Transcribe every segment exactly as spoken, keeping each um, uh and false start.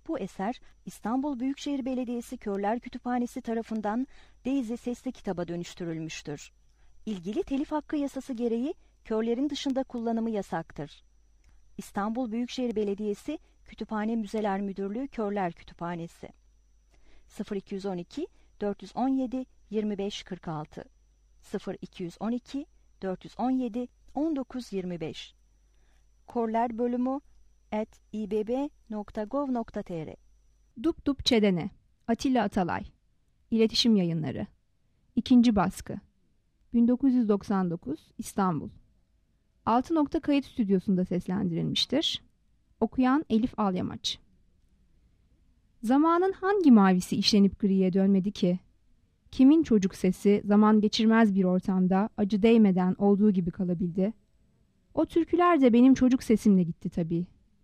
Bu eser İstanbul Büyükşehir Belediyesi Körler Kütüphanesi tarafından Daisy sesli kitaba dönüştürülmüştür. İlgili telif hakkı yasası gereği körlerin dışında kullanımı yasaktır. İstanbul Büyükşehir Belediyesi Kütüphane Müzeler Müdürlüğü Körler Kütüphanesi sıfır iki on iki dört on yedi yirmi beş kırk altı sıfır iki on iki dört on yedi on dokuz yirmi beş Korler bölümü at ibb nokta gov nokta tr Dup Dup Çedene Atilla Atalay İletişim Yayınları İkinci Baskı bin dokuz yüz doksan dokuz İstanbul Altı Nokta Kayıt Stüdyosu'nda seslendirilmiştir. Okuyan Elif Alyamaç. Zamanın hangi mavisi işlenip griye dönmedi ki? Kimin çocuk sesi zaman geçirmez bir ortamda acı değmeden olduğu gibi kalabildi? O türküler de benim çocuk sesimle gitti tabii.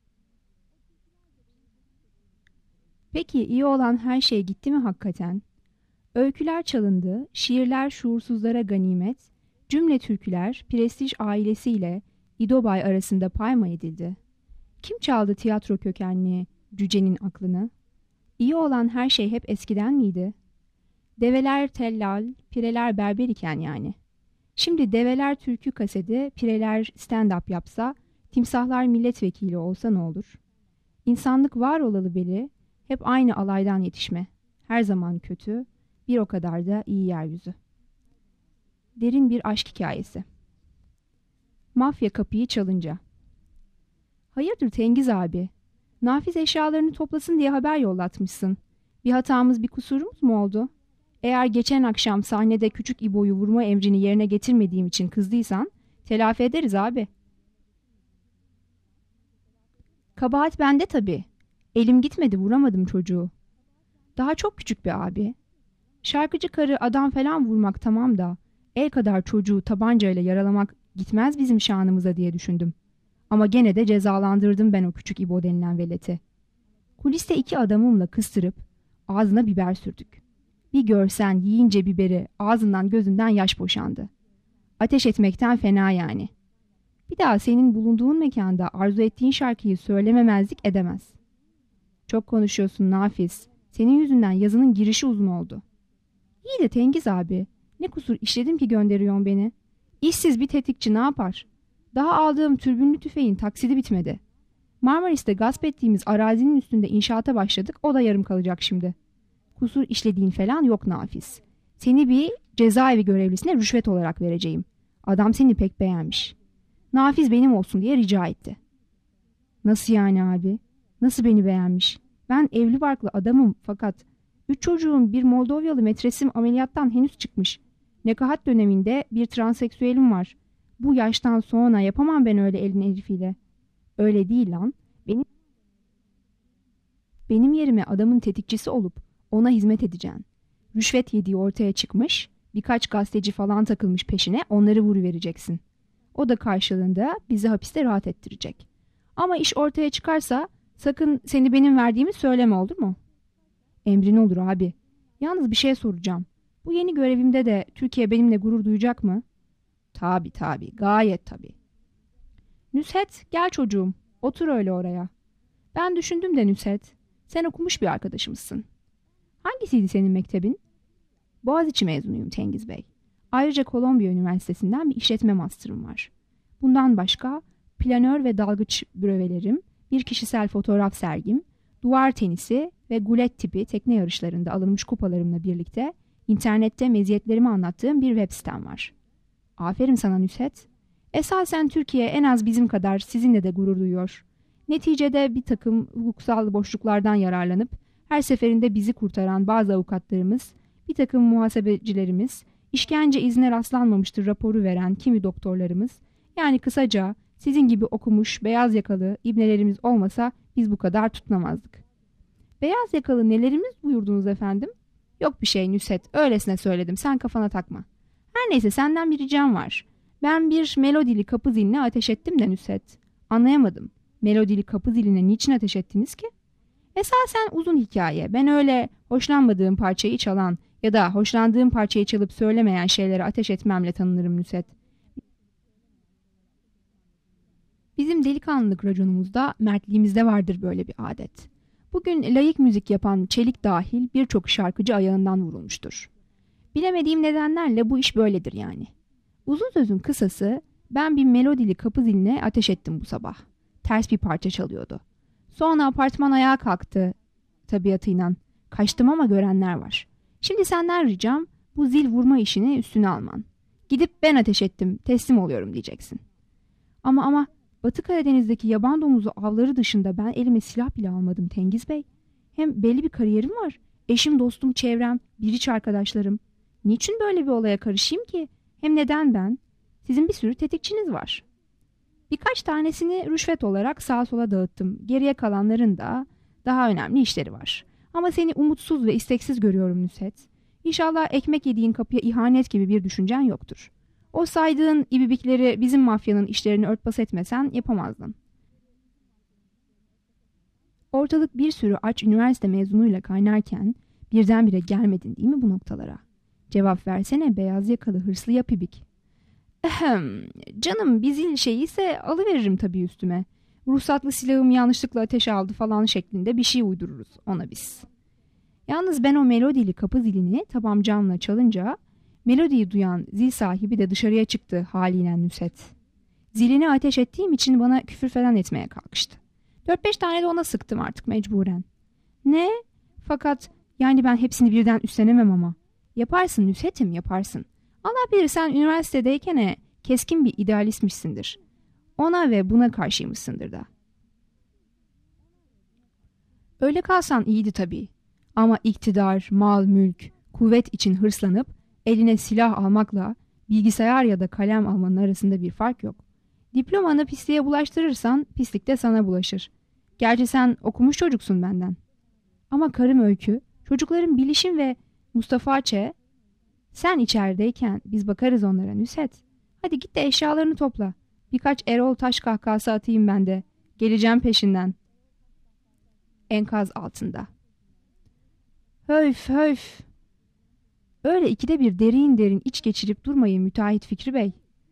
Peki iyi olan her şey gitti mi hakikaten? Öyküler çalındı, şiirler şuursuzlara ganimet, cümle türküler prestij ailesiyle İdobay arasında pay mı edildi? Kim çaldı tiyatro kökenli cücenin aklını? İyi olan her şey hep eskiden miydi? Develer tellal, pireler berber iken yani. Şimdi develer türkü kaseti, pireler stand-up yapsa, timsahlar milletvekili olsa ne olur? İnsanlık var olalı beri hep aynı alaydan yetişme. Her zaman kötü, bir o kadar da iyi yeryüzü. Derin bir aşk hikayesi. Mafya kapıyı çalınca. Hayırdır Tengiz abi? Nafiz eşyalarını toplasın diye haber yollatmışsın. Bir hatamız, bir kusurumuz mu oldu? Eğer geçen akşam sahnede küçük İbo'yu vurma emrini yerine getirmediğim için kızdıysan, telafi ederiz abi. Kabahat bende tabii. Elim gitmedi, vuramadım çocuğu. Daha çok küçük bir abi. Şarkıcı karı adam falan vurmak tamam da, el kadar çocuğu tabancayla yaralamak gitmez bizim şanımıza diye düşündüm. Ama gene de cezalandırdım ben o küçük İbo denilen veleti. Kuliste iki adamımla kıstırıp ağzına biber sürdük. Bir görsen yiyince biberi ağzından gözünden yaş boşandı. Ateş etmekten fena yani. Bir daha senin bulunduğun mekanda arzu ettiğin şarkıyı söylememezlik edemez. Çok konuşuyorsun Nafiz. Senin yüzünden yazının girişi uzun oldu. İyi de Tengiz abi, ne kusur işledim ki gönderiyorsun beni? İşsiz bir tetikçi ne yapar? Daha aldığım türbünlü tüfeğin taksidi bitmedi. Marmaris'te gasp ettiğimiz arazinin üstünde inşaata başladık, o da yarım kalacak şimdi. Kusur işlediğin falan yok Nafiz. Seni bir cezaevi görevlisine rüşvet olarak vereceğim. Adam seni pek beğenmiş. Nafiz benim olsun diye rica etti. Nasıl yani abi? Nasıl beni beğenmiş? Ben evli barklı adamım fakat üç çocuğum, bir Moldovyalı metresim ameliyattan henüz çıkmış. Nekahat döneminde bir transseksüelim var. Bu yaştan sonra yapamam ben öyle elin herifiyle. Öyle değil lan. Benim, benim yerime adamın tetikçisi olup ona hizmet edeceksin. Rüşvet yediği ortaya çıkmış, birkaç gazeteci falan takılmış peşine, onları vuruvereceksin. O da karşılığında bizi hapiste rahat ettirecek. Ama iş ortaya çıkarsa sakın seni benim verdiğimi söyleme, olur mu? Emrin olur abi. Yalnız bir şey soracağım. Bu yeni görevimde de Türkiye benimle gurur duyacak mı? Tabii tabii, gayet tabii. Nüshet, gel çocuğum, otur öyle oraya. Ben düşündüm de Nüshet, sen okumuş bir arkadaşımızsın. Hangisiydi senin mektebin? Boğaziçi mezunuyum Tengiz Bey. Ayrıca Kolombiya Üniversitesi'nden bir işletme master'ım var. Bundan başka planör ve dalgıç brövelerim, bir kişisel fotoğraf sergim, duvar tenisi ve gulet tipi tekne yarışlarında alınmış kupalarımla birlikte internette meziyetlerimi anlattığım bir web sitem var. Aferin sana Nüshet. Esasen Türkiye en az bizim kadar sizinle de gurur duyuyor. Neticede bir takım hukuksal boşluklardan yararlanıp her seferinde bizi kurtaran bazı avukatlarımız, bir takım muhasebecilerimiz, işkence izine rastlanmamıştır raporu veren kimi doktorlarımız, yani kısaca sizin gibi okumuş beyaz yakalı ibnelerimiz olmasa biz bu kadar tutunamazdık. Beyaz yakalı nelerimiz buyurdunuz efendim? Yok bir şey Nüshet, öylesine söyledim, sen kafana takma. Her neyse senden bir ricam var. Ben bir melodili kapı ziline ateş ettim de Nüshet. Anlayamadım. Melodili kapı ziline niçin ateş ettiniz ki? Esasen uzun hikaye. Ben öyle hoşlanmadığım parçayı çalan ya da hoşlandığım parçayı çalıp söylemeyen şeylere ateş etmemle tanınırım Nüshet. Bizim delikanlılık raconumuzda, mertliğimizde vardır böyle bir adet. Bugün layık müzik yapan Çelik dahil birçok şarkıcı ayağından vurulmuştur. Bilemediğim nedenlerle bu iş böyledir yani. Uzun sözün kısası, ben bir melodili kapı ziline ateş ettim bu sabah. Ters bir parça çalıyordu. Sonra apartman ayağa kalktı tabiatıyla. Kaçtım ama görenler var. Şimdi senden ricam bu zil vurma işini üstüne alman. Gidip ben ateş ettim, teslim oluyorum diyeceksin. Ama ama Batı Karadeniz'deki yaban domuzu avları dışında ben elime silah bile almadım Tengiz Bey. Hem belli bir kariyerim var. Eşim, dostum, çevrem, biriç arkadaşlarım. Niçin böyle bir olaya karışayım ki? Hem neden ben? Sizin bir sürü tetikçiniz var. Birkaç tanesini rüşvet olarak sağa sola dağıttım. Geriye kalanların da daha önemli işleri var. Ama seni umutsuz ve isteksiz görüyorum Nusret. İnşallah ekmek yediğin kapıya ihanet gibi bir düşüncen yoktur. O saydığın ibibikleri bizim mafyanın işlerini örtbas etmesen yapamazdın. Ortalık bir sürü aç üniversite mezunuyla kaynarken birdenbire gelmedin değil mi bu noktalara? Cevap versene beyaz yakalı hırslı yapibik. Ehem, canım bir zil şeyi ise alıveririm tabii üstüme. Ruhsatlı silahım yanlışlıkla ateş aldı falan şeklinde bir şey uydururuz ona biz. Yalnız ben o melodili kapı zilini tabancamla çalınca melodiyi duyan zil sahibi de dışarıya çıktı haliyle Nusret. Zilini ateş ettiğim için bana küfür falan etmeye kalkıştı. Dört beş tane de ona sıktım artık mecburen. Ne? Fakat yani ben hepsini birden üstlenemem ama. Yaparsın Nusret'im, yaparsın. Allah bilir sen üniversitedeyken keskin bir idealistmişsindir. Ona ve buna karşıymışsındır da. Öyle kalsan iyiydi tabii. Ama iktidar, mal, mülk, kuvvet için hırslanıp eline silah almakla bilgisayar ya da kalem almanın arasında bir fark yok. Diplomanı pisliğe bulaştırırsan pislik de sana bulaşır. Gerçi sen okumuş çocuksun benden. Ama karım Öykü, çocukların Bilişim ve Mustafa Ç. Sen içerideyken biz bakarız onlara Nusret. Hadi git de eşyalarını topla. Birkaç Erol Taş kahkası atayım ben de. Geleceğim peşinden. Enkaz altında. Höf höf. Öyle ikide bir derin derin iç geçirip durmayın müteahhit Fikri Bey.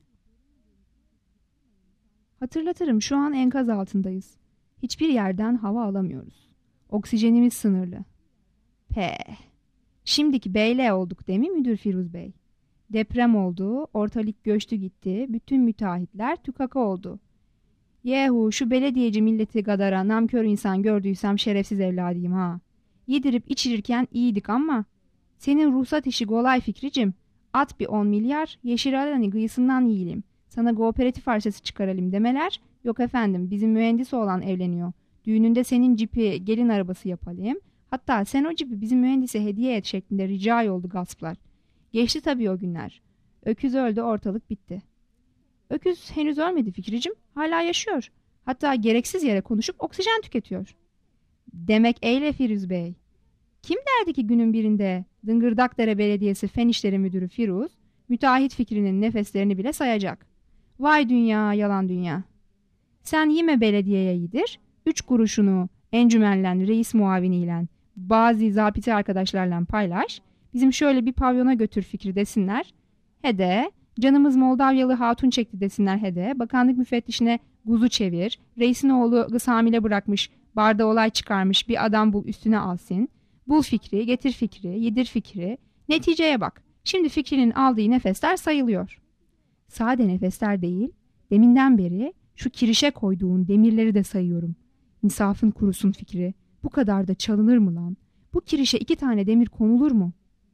Hatırlatırım, şu an enkaz altındayız. Hiçbir yerden hava alamıyoruz. Oksijenimiz sınırlı. Pe. Şimdiki beyle olduk değil mi müdür Firuz Bey? Deprem oldu, ortalık göçtü gitti, bütün müteahhitler tükaka oldu. Yehu şu belediyeci milleti kadara namkör insan gördüysem şerefsiz evladıyım ha. Yedirip içirirken iyiydik ama. Senin ruhsat işi kolay Fikricim. At bir on milyar, Yeşilalani gıyısından yiyelim. Sana kooperatif arsası çıkaralım demeler. Yok efendim bizim mühendis oğlan evleniyor. Düğününde senin cipi gelin arabası yapalım. Hatta sen o cipi bizim mühendise hediye et şeklinde rica oldu gasplar. Geçti tabii o günler. Öküz öldü, ortalık bitti. Öküz henüz ölmedi Fikricim. Hala yaşıyor. Hatta gereksiz yere konuşup oksijen tüketiyor. Demek eyle Firuz Bey. Kim derdi ki günün birinde Dıngırdakdere Belediyesi Fen İşleri Müdürü Firuz, müteahhit Fikri'nin nefeslerini bile sayacak. Vay dünya, yalan dünya. Sen yeme belediyeye yedir, üç kuruşunu encümenlen, reis muaviniyle, bazı zabiti arkadaşlarla paylaş, bizim şöyle bir pavyona götür Fikri desinler. Hede, canımız Moldavyalı hatun çekti desinler hede, bakanlık müfettişine guzu çevir, reisin oğlu kız hamile bırakmış, barda olay çıkarmış bir adam bul üstüne alsın. Bul Fikri, getir Fikri, yedir Fikri. Neticeye bak. Şimdi Fikri'nin aldığı nefesler sayılıyor. Sade nefesler değil, deminden beri şu kirişe koyduğun demirleri de sayıyorum. İnsafın kurusun Fikri. Bu kadar da çalınır mı lan? Bu kirişe iki tane demir konulur mu?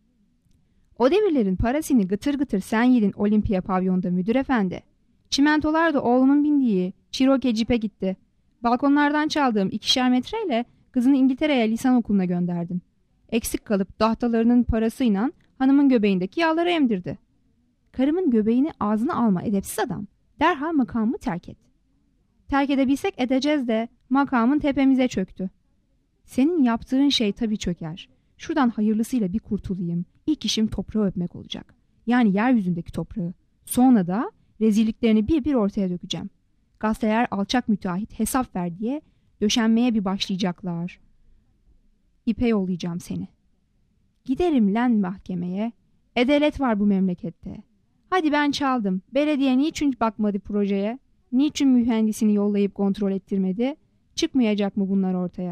O demirlerin parasını gıtır gıtır sen yedin Olimpiya pavyonda müdür efendi. Çimentolar da oğlumun bindiği Cherokee cipe gitti. Balkonlardan çaldığım ikişer metreyle kızını İngiltere'ye lisan okuluna gönderdim. Eksik kalıp tahtalarının parasıyla hanımın göbeğindeki yağları emdirdi. Karımın göbeğini ağzına alma edepsiz adam. Derhal makamımı terk et. Terk edebilsek edeceğiz de makamın tepemize çöktü. Senin yaptığın şey tabii çöker. Şuradan hayırlısıyla bir kurtulayım. İlk işim toprağı öpmek olacak. Yani yeryüzündeki toprağı. Sonra da rezilliklerini bir bir ortaya dökeceğim. Gazeteler alçak müteahhit hesap ver diye döşenmeye bir başlayacaklar. İpe yollayacağım seni. Giderim lan mahkemeye. Adalet var bu memlekette. Hadi ben çaldım. Belediye niçin bakmadı projeye? Niçin mühendisini yollayıp kontrol ettirmedi? Çıkmayacak mı bunlar ortaya?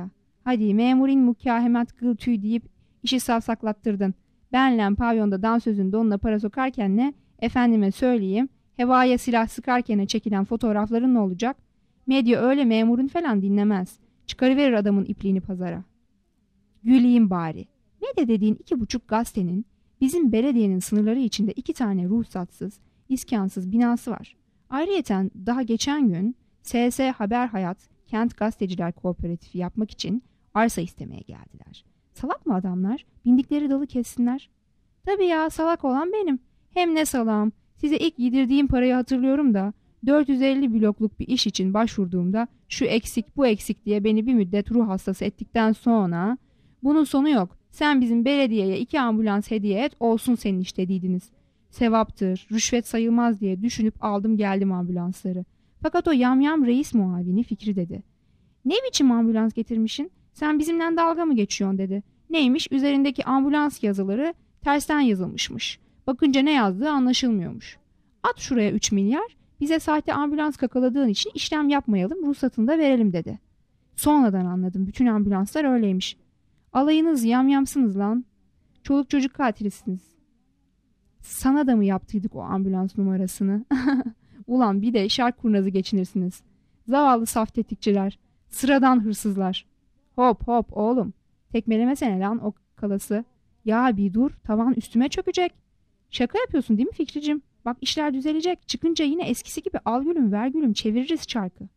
Hadi memurin mukahemet gıl tüy deyip işi savsaklattırdın. Benle pavyonda dansözün donuna para sokarken ne? Efendime söyleyeyim, hevaya silah sıkarken çekilen fotoğrafların ne olacak? Medya öyle memurun falan dinlemez. Çıkarıverir adamın ipliğini pazara. Güleyim bari. Medya dediğin iki buçuk gazetenin bizim belediyenin sınırları içinde iki tane ruhsatsız, iskansız binası var. Ayrıyeten daha geçen gün S S Haber Hayat Kent Gazeteciler Kooperatifi yapmak için arsa istemeye geldiler. Salak mı adamlar? Bindikleri dalı kessinler. Tabii ya, salak olan benim. Hem ne salağım. Size ilk yedirdiğim parayı hatırlıyorum da dört yüz elli blokluk bir iş için başvurduğumda şu eksik bu eksik diye beni bir müddet ruh hastası ettikten sonra bunun sonu yok. Sen bizim belediyeye iki ambulans hediye et, olsun senin iş dediydiniz. Sevaptır, rüşvet sayılmaz diye düşünüp aldım geldim ambulansları. Fakat o yamyam reis muavini Fikri dedi. Ne biçim ambulans getirmişsin? Sen bizimle dalga mı geçiyorsun dedi. Neymiş? Üzerindeki ambulans yazıları tersten yazılmışmış. Bakınca ne yazdığı anlaşılmıyormuş. At şuraya üç milyar, bize sahte ambulans kakaladığın için işlem yapmayalım, ruhsatını da verelim dedi. Sonradan anladım, bütün ambulanslar öyleymiş. Alayınız yamyamsınız lan. Çoluk çocuk katilisiniz. Sana da mı yaptıydık o ambulans numarasını? Ulan bir de şark kurnazı geçinirsiniz. Zavallı saf tetikçiler. Sıradan hırsızlar. Hop hop oğlum. Tekmelemesene lan o kalası. Ya bir dur, tavan üstüme çökecek. Şaka yapıyorsun değil mi Fikricim? Bak işler düzelecek. Çıkınca yine eskisi gibi al gülüm ver gülüm çeviririz çarkı.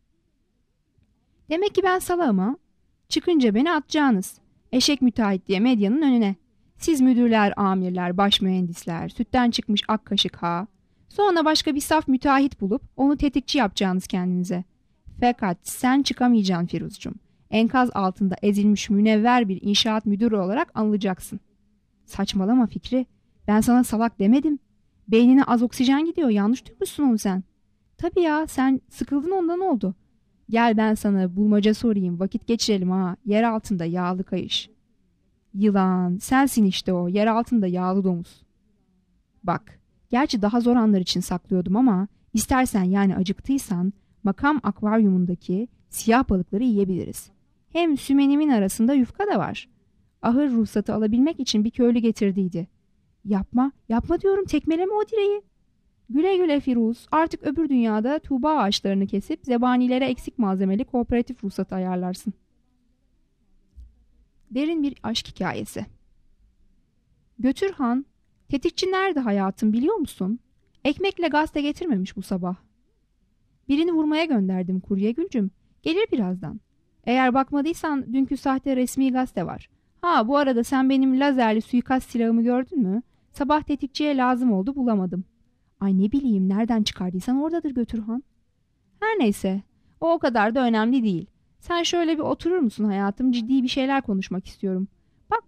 Demek ki ben salağım ha. Çıkınca beni atacağınız. Eşek müteahhit diye medyanın önüne. Siz müdürler, amirler, baş mühendisler, sütten çıkmış ak kaşık ha. Sonra başka bir saf müteahhit bulup onu tetikçi yapacağınız kendinize. Fakat sen çıkamayacaksın Firuzcuğum. Enkaz altında ezilmiş münevver bir inşaat müdürü olarak anılacaksın. Saçmalama Fikri. Ben sana salak demedim. Beynine az oksijen gidiyor. Yanlış duymuşsun onu sen. Tabii ya, sen sıkıldın ondan oldu. Gel ben sana bulmaca sorayım. Vakit geçirelim ha. Yer altında yağlı kayış. Yılan. Sensin işte o. Yer altında yağlı domuz. Bak. Gerçi daha zor anlar için saklıyordum ama istersen yani acıktıysan makam akvaryumundaki siyah balıkları yiyebiliriz. Hem sümenimin arasında yufka da var. Ahır ruhsatı alabilmek için bir köylü getirdiydi. Yapma, yapma diyorum, tekmeleme o direği. Güle güle Firuz, artık öbür dünyada tuğba ağaçlarını kesip zebanilere eksik malzemeli kooperatif ruhsatı ayarlarsın. Derin bir aşk hikayesi. Götürhan, tetikçi nerede hayatım biliyor musun? Ekmekle gazete getirmemiş bu sabah. Birini vurmaya gönderdim kurye Gülcüm. Gelir birazdan. Eğer bakmadıysan dünkü sahte resmi gazete var. Ha bu arada sen benim lazerli suikast silahımı gördün mü? Sabah tetikçiye lazım oldu, bulamadım. Ay ne bileyim, nereden çıkardıysan oradadır Götürhan. Her neyse, o o kadar da önemli değil. Sen şöyle bir oturur musun hayatım? Ciddi bir şeyler konuşmak istiyorum. Bak.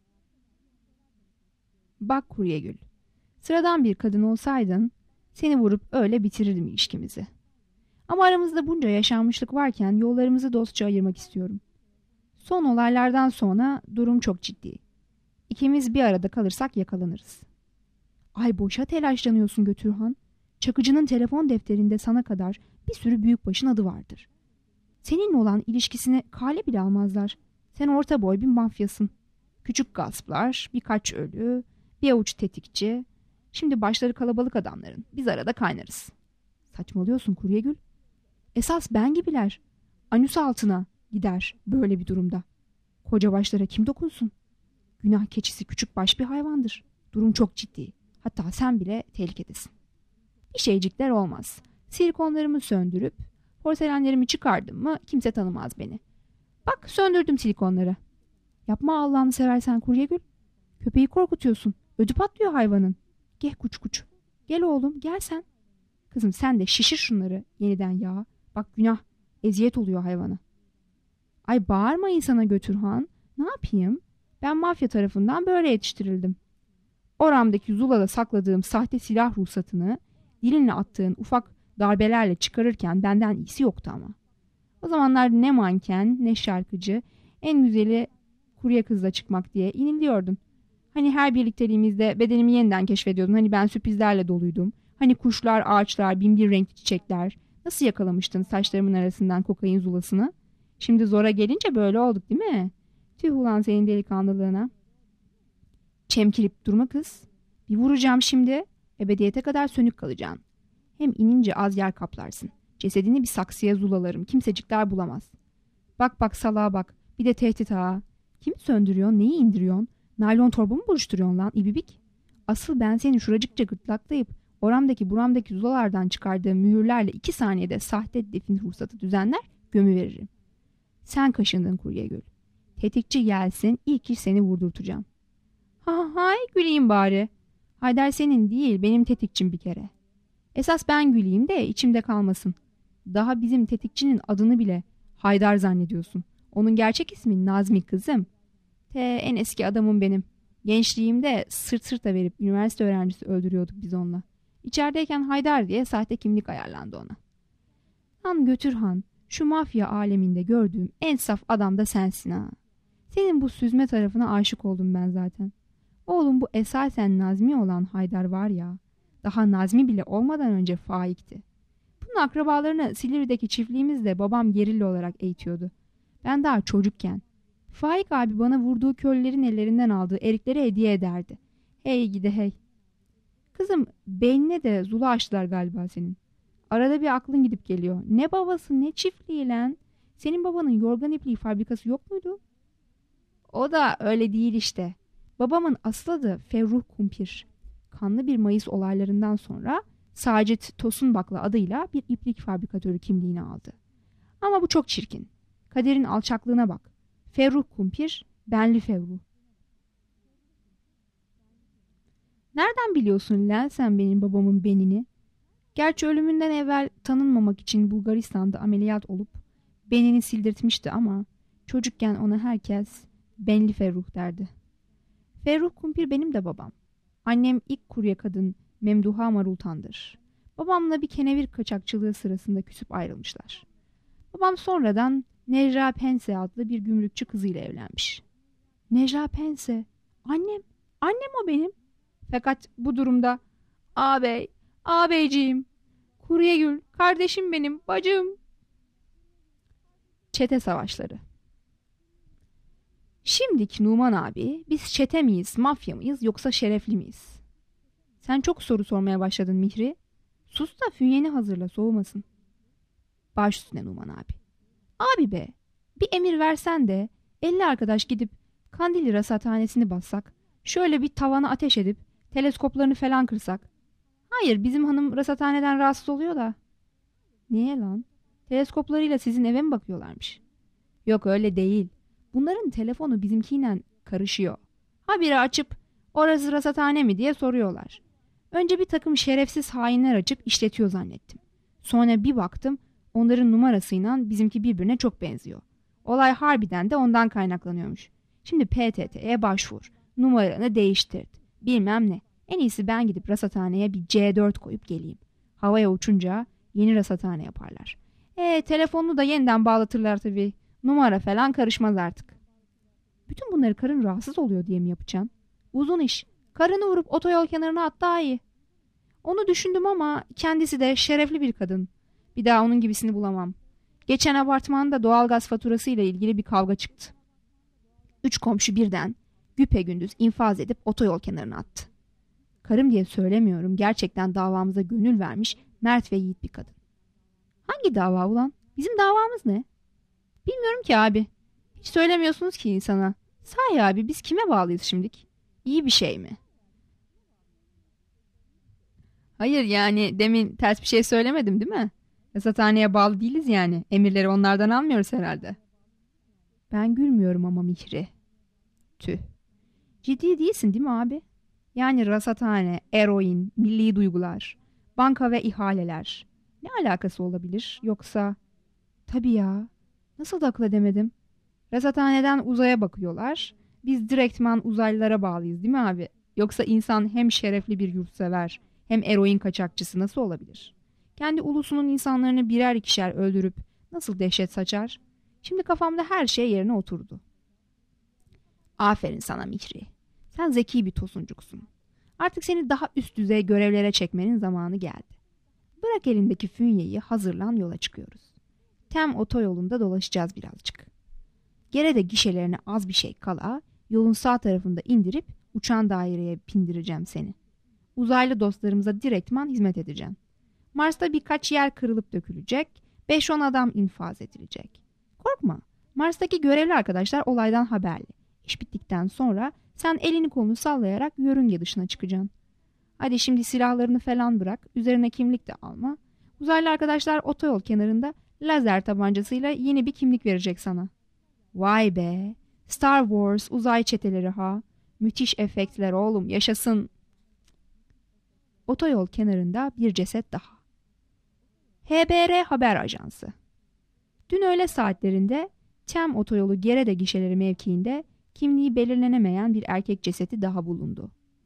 Bak Kuryegül. Sıradan bir kadın olsaydın seni vurup öyle bitirirdim ilişkimizi. Ama aramızda bunca yaşanmışlık varken yollarımızı dostça ayırmak istiyorum. Son olaylardan sonra durum çok ciddi. İkimiz bir arada kalırsak yakalanırız. Ay boşa telaşlanıyorsun Götürhan. Çakıcının telefon defterinde sana kadar bir sürü büyükbaşın adı vardır. Seninle olan ilişkisini kale bile almazlar. Sen orta boy bir mafyasın. Küçük gasplar, birkaç ölü, bir avuç tetikçi. Şimdi başları kalabalık adamların. Biz arada kaynarız. Saçmalıyorsun Kuryegül. Esas ben gibiler. Anüs altına gider böyle bir durumda. Koca başlara kim dokunsun? Günah keçisi küçük baş bir hayvandır. Durum çok ciddi. Hatta sen bile tehlikedesin. Bir şeycikler olmaz. Silikonlarımı söndürüp porselenlerimi çıkardım mı kimse tanımaz beni. Bak söndürdüm silikonları. Yapma Allah'ını seversen Kuryegül. Köpeği korkutuyorsun. Ödü patlıyor hayvanın. Gel kuç kuç. Gel oğlum gel sen. Kızım sen de şişir şunları yeniden ya. Bak günah. Eziyet oluyor hayvana. Ay bağırma insana Götürhan. Ne yapayım? Ben mafya tarafından böyle yetiştirildim. Oramdaki zulada sakladığım sahte silah ruhsatını dilinle attığın ufak darbelerle çıkarırken benden iyisi yoktu ama. O zamanlar ne manken ne şarkıcı, en güzeli kurye kızla çıkmak diye iniliyordun. Hani her birlikteliğimizde bedenimi yeniden keşfediyordun. Hani ben sürprizlerle doluydum. Hani kuşlar, ağaçlar, binbir renkli çiçekler. Nasıl yakalamıştın saçlarımın arasından kokain zulasını? Şimdi zora gelince böyle olduk değil mi? Tüh ulan senin delikanlılığına. Çemkirip durma kız. Bir vuracağım şimdi. Ebediyete kadar sönük kalacaksın. Hem inince az yer kaplarsın. Cesedini bir saksıya zulalarım. Kimsecikler bulamaz. Bak bak salağa bak. Bir de tehdit ha. Kimi söndürüyorsun? Neyi indiriyorsun? Naylon torba mı buruşturuyorsun lan ibibik? Asıl ben seni şuracıkça gırtlaklayıp oramdaki buramdaki zulalardan çıkardığım mühürlerle iki saniyede sahte defin ruhsatı düzenler gömü veririm. Sen kaşındın Kuryegül. Tetikçi gelsin ilk iş seni vurdurtacağım. Ha hay güleyim bari. Haydar senin değil benim tetikçim bir kere. Esas ben güleyim de içimde kalmasın. Daha bizim tetikçinin adını bile Haydar zannediyorsun. Onun gerçek ismi Nazmi kızım. Te en eski adamım benim. Gençliğimde sırt sırta verip üniversite öğrencisi öldürüyorduk biz onunla. İçerideyken Haydar diye sahte kimlik ayarlandı ona. Han götür Han. Şu mafya aleminde gördüğüm en saf adam da sensin ha. Senin bu süzme tarafına aşık oldum ben zaten. Oğlum bu esasen Nazmi olan Haydar var ya. Daha Nazmi bile olmadan önce faikti. Bunun akrabalarını Silivri'deki çiftliğimizde babam gerilla olarak eğitiyordu. Ben daha çocukken. Faik abi bana vurduğu köllerin ellerinden aldığı erikleri hediye ederdi. Hey gidi hey. Kızım beynine de zula açtılar galiba senin. Arada bir aklın gidip geliyor. Ne babası ne çiftliği lan. Senin babanın yorgan ipliği fabrikası yok muydu? O da öyle değil işte. Babamın asıl adı Ferruh Kumpir. Kanlı bir Mayıs olaylarından sonra Sacit Tosunbaklı adıyla bir iplik fabrikatörü kimliğini aldı. Ama bu çok çirkin. Kaderin alçaklığına bak. Ferruh Kumpir, benli Ferruh. Nereden biliyorsun lan sen benim babamın benini? Gerçi ölümünden evvel tanınmamak için Bulgaristan'da ameliyat olup benini sildirtmişti ama çocukken ona herkes benli Ferruh derdi. Ferruh Kumpir benim de babam. Annem ilk kurye kadın Memduha Marultan'dır. Babamla bir kenevir kaçakçılığı sırasında küsüp ayrılmışlar. Babam sonradan Necra Pense adlı bir gümrükçü kızıyla evlenmiş. Necra Pense, annem, annem o benim. Fakat bu durumda ağabey, ağabeyciğim, Kuryegül, kardeşim benim, bacım. Çete savaşları. Şimdiki Numan abi, biz çete miyiz, mafya mıyız yoksa şerefli miyiz? Sen çok soru sormaya başladın Mihri. Sus da fünyeni hazırla, soğumasın. Baş üstüne Numan abi. Abi be, bir emir versen de elli arkadaş gidip Kandilli rasathanesini bassak, şöyle bir tavana ateş edip teleskoplarını falan kırsak. Hayır, bizim hanım rasathaneden rahatsız oluyor da. Niye lan? Teleskoplarıyla sizin eve mi bakıyorlarmış? Yok öyle değil. Bunların telefonu bizimkiyle karışıyor. Habire açıp orası rasathane mi diye soruyorlar. Önce bir takım şerefsiz hainler açıp işletiyor zannettim. Sonra bir baktım onların numarasıyla bizimki birbirine çok benziyor. Olay harbiden de ondan kaynaklanıyormuş. Şimdi P T T'ye başvur. Numaranı değiştir. Bilmem ne. En iyisi ben gidip rasathaneye bir C dört koyup geleyim. Havaya uçunca yeni rasathane yaparlar. E telefonunu da yeniden bağlatırlar tabii. Numara falan karışmaz artık. Bütün bunları karın rahatsız oluyor diye mi yapacaksın? Uzun iş. Karını vurup otoyol kenarına at daha iyi. Onu düşündüm ama kendisi de şerefli bir kadın. Bir daha onun gibisini bulamam. Geçen apartmanda doğalgaz faturasıyla ilgili bir kavga çıktı. Üç komşu birden güpegündüz infaz edip otoyol kenarına attı. Karım diye söylemiyorum, gerçekten davamıza gönül vermiş mert ve yiğit bir kadın. Hangi dava ulan? Bizim davamız ne? Bilmiyorum ki abi. Hiç söylemiyorsunuz ki insana. Sahi abi biz kime bağlıyız şimdilik? İyi bir şey mi? Hayır yani demin ters bir şey söylemedim değil mi? Rasathaneye bağlı değiliz yani. Emirleri onlardan almıyoruz herhalde. Ben gülmüyorum ama Mihri. Tüh. Ciddi değilsin değil mi abi? Yani rasathane, eroin, milli duygular, banka ve ihaleler. Ne alakası olabilir? Yoksa... Tabii ya. Nasıl da akıl edemedim? Rasathaneden uzaya bakıyorlar. Biz direktman uzaylılara bağlıyız değil mi abi? Yoksa insan hem şerefli bir yurtsever hem eroin kaçakçısı nasıl olabilir? Kendi ulusunun insanlarını birer ikişer öldürüp nasıl dehşet saçar? Şimdi kafamda her şey yerine oturdu. Aferin sana Mihri. Sen zeki bir tosuncuksun. Artık seni daha üst düzey görevlere çekmenin zamanı geldi. Bırak elindeki fünyeyi, hazırlan, yola çıkıyoruz. Tem otoyolunda dolaşacağız birazcık. Gerede gişelerine az bir şey kala yolun sağ tarafında indirip uçan daireye bindireceğim seni. Uzaylı dostlarımıza direktman hizmet edeceğim. Mars'ta birkaç yer kırılıp dökülecek, beş on adam infaz edilecek. Korkma, Mars'taki görevli arkadaşlar olaydan haberli. İş bittikten sonra sen elini kolunu sallayarak yörünge dışına çıkacaksın. Hadi şimdi silahlarını falan bırak, üzerine kimlik de alma. Uzaylı arkadaşlar otoyol kenarında lazer tabancasıyla yeni bir kimlik verecek sana. Vay be, Star Wars uzay çeteleri ha. Müthiş efektler oğlum, yaşasın. Otoyol kenarında bir ceset daha. H B R Haber Ajansı. Dün öğle saatlerinde Tem otoyolu Gerede gişeleri mevkiinde kimliği belirlenemeyen bir erkek cesedi daha bulundu.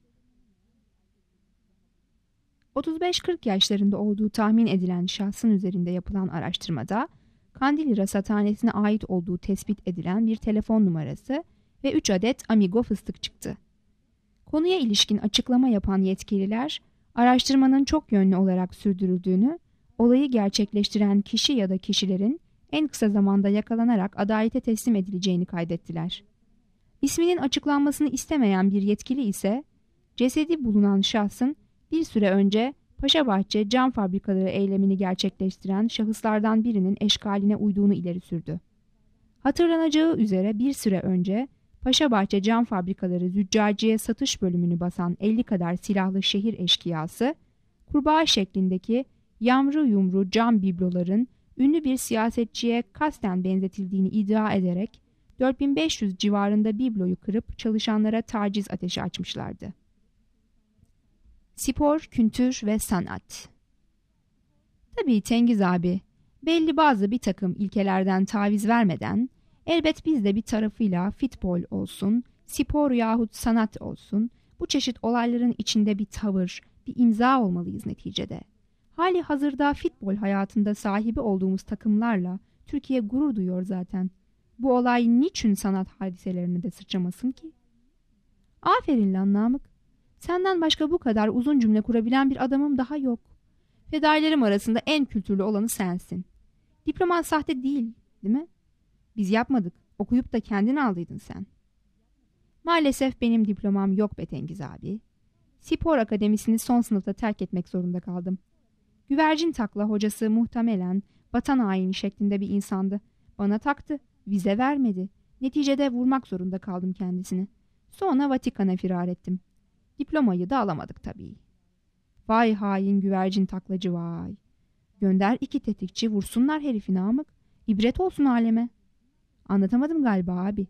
otuz beş kırk yaşlarında olduğu tahmin edilen şahsın üzerinde yapılan araştırmada Kandilli Rasathanesi'ne ait olduğu tespit edilen bir telefon numarası ve üç adet Amigo fıstık çıktı. Konuya ilişkin açıklama yapan yetkililer, araştırmanın çok yönlü olarak sürdürüldüğünü, olayı gerçekleştiren kişi ya da kişilerin en kısa zamanda yakalanarak adalete teslim edileceğini kaydettiler. İsminin açıklanmasını istemeyen bir yetkili ise, cesedi bulunan şahsın bir süre önce Paşabahçe cam fabrikaları eylemini gerçekleştiren şahıslardan birinin eşkaline uyduğunu ileri sürdü. Hatırlanacağı üzere bir süre önce Paşabahçe cam fabrikaları züccaciye satış bölümünü basan elli kadar silahlı şehir eşkıyası, kurbağa şeklindeki yamru yumru cam bibloların ünlü bir siyasetçiye kasten benzetildiğini iddia ederek dört bin beş yüz civarında bibloyu kırıp çalışanlara taciz ateşi açmışlardı. Spor, kültür ve sanat. Tabii Tengiz abi, belli bazı bir takım ilkelerden taviz vermeden, elbet biz de bir tarafıyla futbol olsun, spor yahut sanat olsun, bu çeşit olayların içinde bir tavır, bir imza olmalıyız neticede. Hali hazırda futbol hayatında sahibi olduğumuz takımlarla Türkiye gurur duyuyor zaten. Bu olay niçin sanat hadiselerine de sıçramasın ki? Aferin lan Namık. Senden başka bu kadar uzun cümle kurabilen bir adamım daha yok. Fedailerim arasında en kültürlü olanı sensin. Diploman sahte değil, değil mi? Biz yapmadık. Okuyup da kendin aldıydın sen. Maalesef benim diplomam yok be Tengiz abi. Spor akademisini son sınıfta terk etmek zorunda kaldım. Güvercin takla hocası muhtemelen vatan haini şeklinde bir insandı. Bana taktı, vize vermedi. Neticede vurmak zorunda kaldım kendisini. Sonra Vatikan'a firar ettim. Diplomayı da alamadık tabii. Vay hain güvercin taklacı vay. Gönder iki tetikçi vursunlar herifi Namık. İbret olsun aleme. Anlatamadım galiba abi.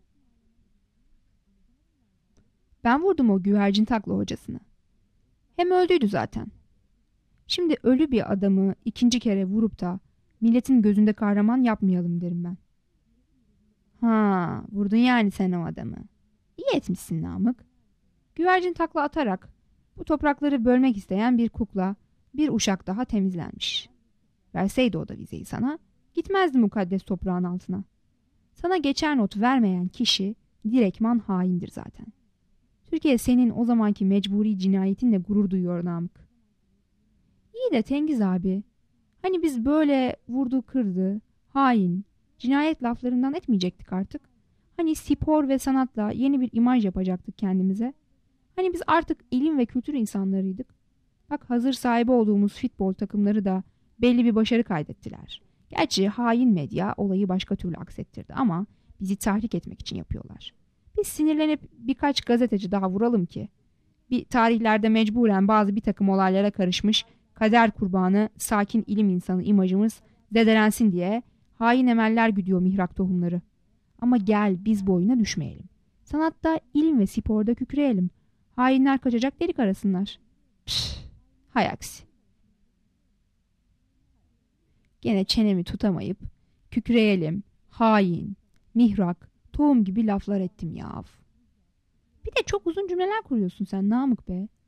Ben vurdum o güvercin takla hocasını. Hem öldüydü zaten. Şimdi ölü bir adamı ikinci kere vurup da milletin gözünde kahraman yapmayalım derim ben. Ha, vurdun yani sen o adamı. İyi etmişsin Namık. Güvercin takla atarak bu toprakları bölmek isteyen bir kukla, bir uşak daha temizlenmiş. Verseydi o da vizeyi sana, gitmezdi mukaddes toprağın altına. Sana geçer not vermeyen kişi direktman haindir zaten. Türkiye senin o zamanki mecburi cinayetinle gurur duyuyor Namık. İyi de Tengiz abi, hani biz böyle vurdu kırdı, hain, cinayet laflarından etmeyecektik artık. Hani spor ve sanatla yeni bir imaj yapacaktık kendimize. Hani biz artık ilim ve kültür insanlarıydık. Bak hazır sahibi olduğumuz futbol takımları da belli bir başarı kaydettiler. Gerçi hain medya olayı başka türlü aksettirdi ama bizi tahrik etmek için yapıyorlar. Biz sinirlenip birkaç gazeteci daha vuralım ki bir tarihlerde mecburen bazı bir takım olaylara karışmış kader kurbanı sakin ilim insanı imajımız zedelensin diye hain emeller güdüyor mihrak tohumları. Ama gel biz boyuna düşmeyelim. Sanatta, ilim ve sporda kükreyelim. Hainler kaçacak delik arasınlar. Püh, hay aksi. Gene çenemi tutamayıp kükreyelim, hain, mihrak, tohum gibi laflar ettim yav. Bir de çok uzun cümleler kuruyorsun sen Namık be.